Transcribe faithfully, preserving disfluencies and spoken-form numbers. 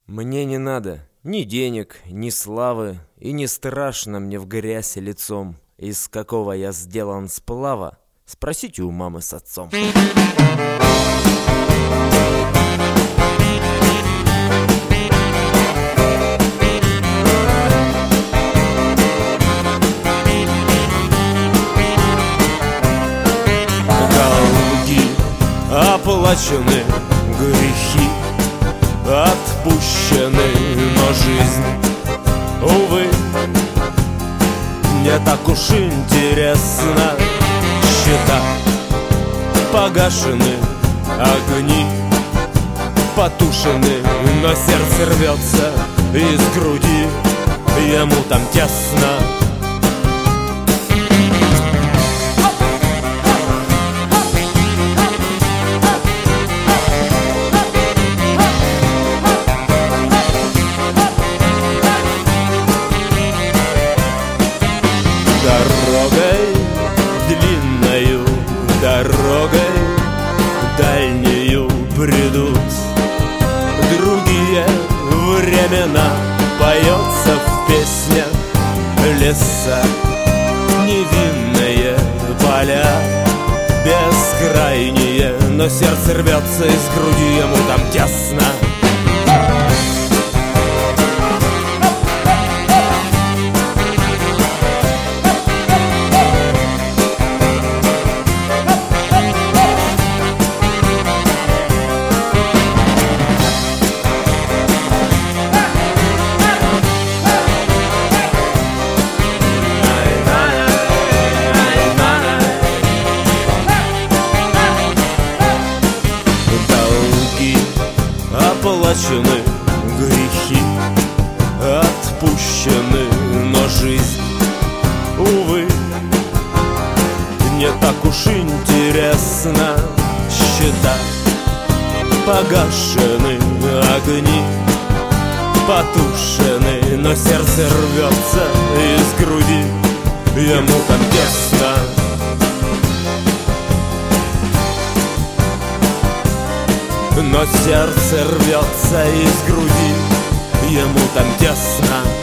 Мне не надо ни денег, ни славы, и не страшно мне в грязь лицом. Из какого я сделан сплава, спросите у мамы с отцом. Долги оплачены, грехи отпущены, но жизнь, увы, не так уж интересно. Счета погашены, огни потушены, но сердце рвется из груди, ему там тесно. Дорогой длинною, дорогой дальнею бредут другие времена. Поется в песнях леса, невинные поля бескрайние, но сердце рвется из груди, ему там тесно. Оплачены, грехи отпущены, но жизнь, увы, не так уж интересно. Счета погашены, огни потушены, но сердце рвется из груди, ему там тесно. Но сердце рвется из груди, ему там тесно.